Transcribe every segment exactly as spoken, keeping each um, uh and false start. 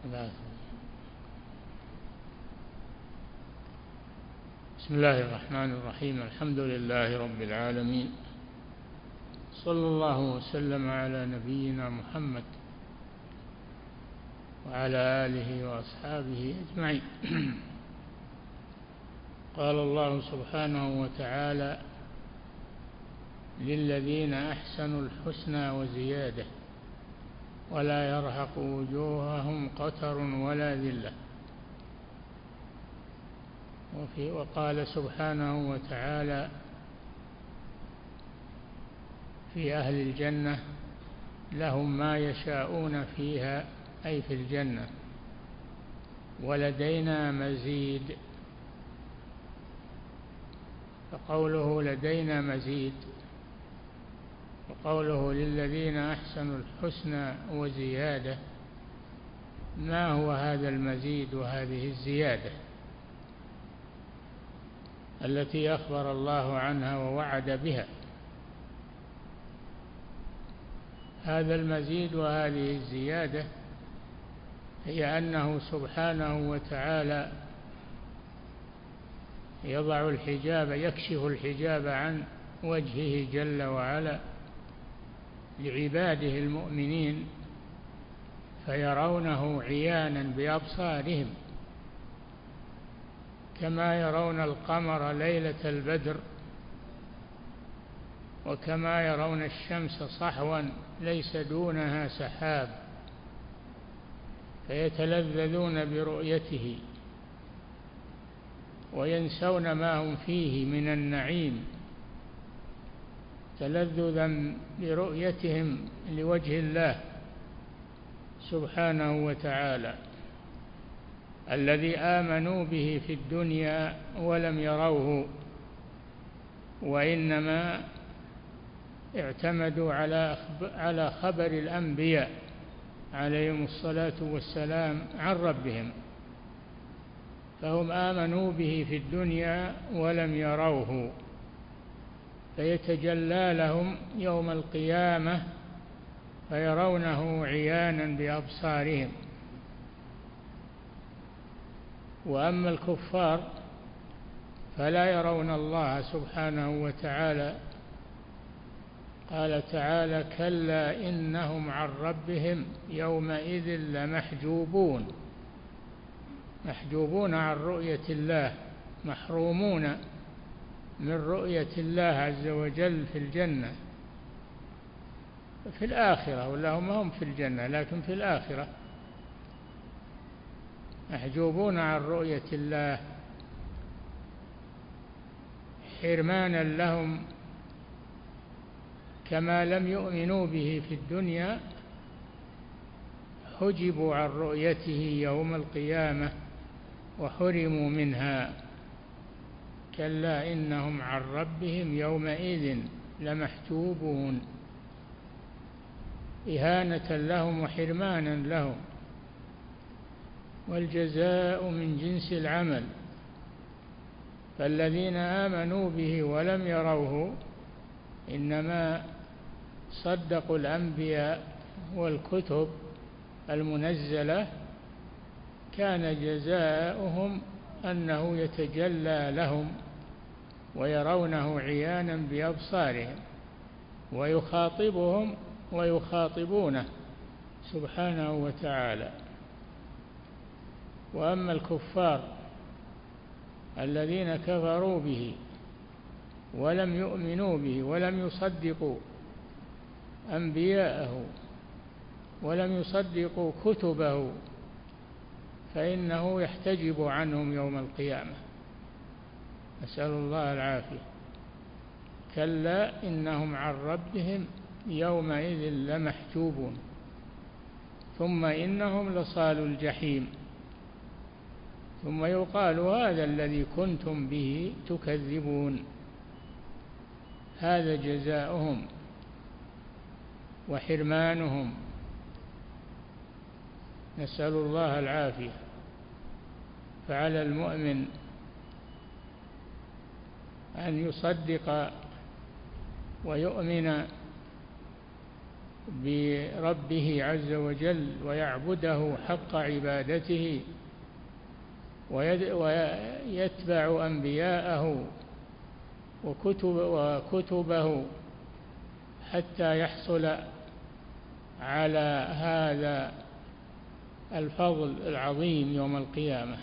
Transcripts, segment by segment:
بسم الله الرحمن الرحيم. الحمد لله رب العالمين، صلى الله وسلم على نبينا محمد وعلى آله وأصحابه أجمعين. قال الله سبحانه وتعالى: للذين أحسنوا الحسنى وزيادة ولا يرهق وجوههم قتر ولا ذلة. وفي وقال سبحانه وتعالى في أهل الجنة: لهم ما يشاءون فيها، أي في الجنة، ولدينا مزيد. فقوله لدينا مزيد وقوله للذين أحسنوا الحسنى وزيادة، ما هو هذا المزيد وهذه الزيادة التي أخبر الله عنها ووعد بها؟ هذا المزيد وهذه الزيادة هي أنه سبحانه وتعالى يضع الحجاب، يكشف الحجاب عن وجهه جل وعلا لعباده المؤمنين، فيرونه عيانا بأبصارهم كما يرون القمر ليلة البدر، وكما يرون الشمس صحوا ليس دونها سحاب، فيتلذذون برؤيته وينسون ما هم فيه من النعيم تلذذا برؤيتهم لوجه الله سبحانه وتعالى الذي آمنوا به في الدنيا ولم يروه، وإنما اعتمدوا على خبر الأنبياء عليهم الصلاة والسلام عن ربهم، فهم آمنوا به في الدنيا ولم يروه، فيتجلى لهم يوم القيامة فيرونه عيانا بأبصارهم. وأما الكفار فلا يرون الله سبحانه وتعالى. قال تعالى: كلا إنهم عن ربهم يومئذ لمحجوبون. محجوبون عن رؤية الله، محرومون من رؤية الله عز وجل في الجنة، في الآخرة، ولا هم في الجنة لكن في الآخرة محجوبون عن رؤية الله حرمانا لهم، كما لم يؤمنوا به في الدنيا حجبوا عن رؤيته يوم القيامة وحرموا منها. كلا إنهم عن ربهم يومئذ لمحجوبون، إهانة لهم وحرمانا لهم. والجزاء من جنس العمل، فالذين آمنوا به ولم يروه إنما صدقوا الأنبياء والكتب المنزلة، كان جزاؤهم أنه يتجلى لهم ويرونه عيانا بأبصارهم ويخاطبهم ويخاطبونه سبحانه وتعالى. وأما الكفار الذين كفروا به ولم يؤمنوا به ولم يصدقوا أنبياءه ولم يصدقوا كتبه، فإنه يحتجب عنهم يوم القيامة، نسأل الله العافية. كلا إنهم عن ربهم يومئذ لمحجوبون، ثم إنهم لصالوا الجحيم، ثم يقال: هذا الذي كنتم به تكذبون. هذا جزاؤهم وحرمانهم، نسأل الله العافية. فعلى المؤمن أن يصدق ويؤمن بربه عز وجل ويعبده حق عبادته ويتبع أنبياءه وكتب وكتبه حتى يحصل على هذا الفضل العظيم يوم القيامة.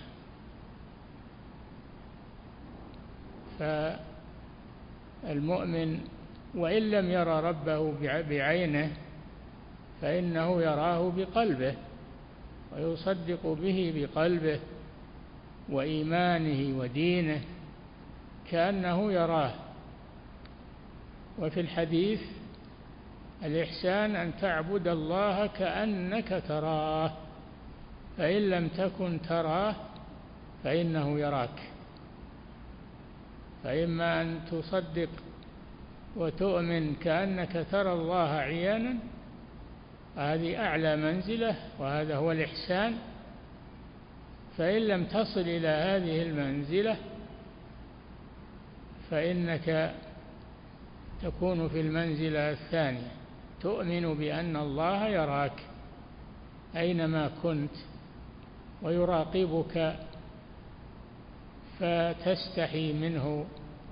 فالمؤمن وإن لم يرى ربه بعينه فإنه يراه بقلبه ويصدق به بقلبه وإيمانه ودينه كأنه يراه. وفي الحديث: الإحسان أن تعبد الله كأنك تراه فإن لم تكن تراه فإنه يراك. فإما أن تصدق وتؤمن كأنك ترى الله عيانا، هذه أعلى منزلة وهذا هو الإحسان. فإن لم تصل إلى هذه المنزلة فإنك تكون في المنزلة الثانية، تؤمن بأن الله يراك أينما كنت ويراقبك فتستحي منه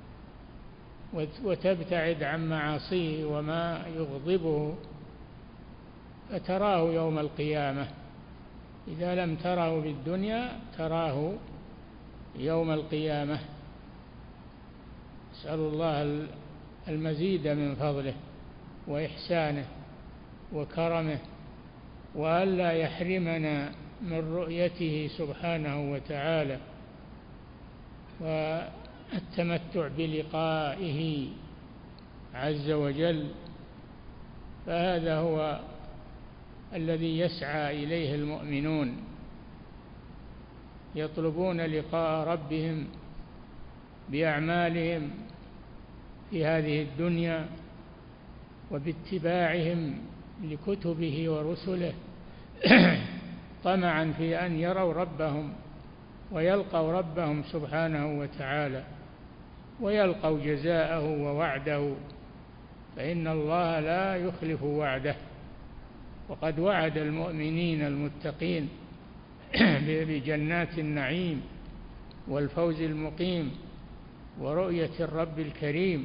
وتبتعد عن معاصيه وما يغضبه فتراه يوم القيامة. إذا لم تره بالدنيا تراه يوم القيامة. نسأل الله المزيد من فضله وإحسانه وكرمه وألا يحرمنا من رؤيته سبحانه وتعالى والتمتع بلقائه عز وجل. فهذا هو الذي يسعى إليه المؤمنون، يطلبون لقاء ربهم بأعمالهم في هذه الدنيا وباتباعهم لكتبه ورسله طمعا في أن يروا ربهم ويلقوا ربهم سبحانه وتعالى ويلقوا جزاءه ووعده، فإن الله لا يخلف وعده. وقد وعد المؤمنين المتقين بجنات النعيم والفوز المقيم ورؤية الرب الكريم،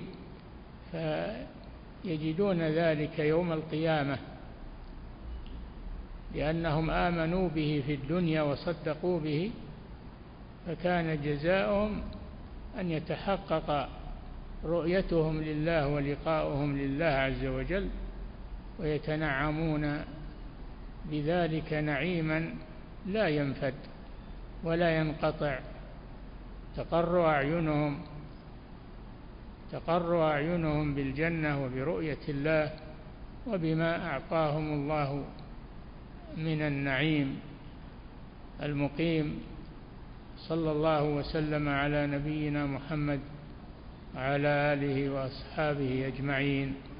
فيجدون ذلك يوم القيامة لأنهم آمنوا به في الدنيا وصدقوا به، فكان جزاؤهم أن يتحقق رؤيتهم لله ولقاؤهم لله عز وجل ويتنعمون بذلك نعيما لا ينفد ولا ينقطع. تقر أعينهم تقر أعينهم بالجنة وبرؤية الله وبما أعطاهم الله من النعيم المقيم. صلى الله وسلم على نبينا محمد وعلى آله وأصحابه أجمعين.